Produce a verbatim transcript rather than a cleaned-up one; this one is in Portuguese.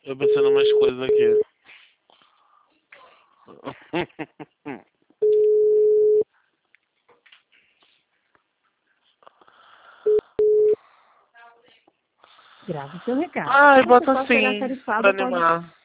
Eu pensando umas coisas aqui. Grave seu recado. Ai, Você bota pode pegar assim, tarifado pra ou pode animar.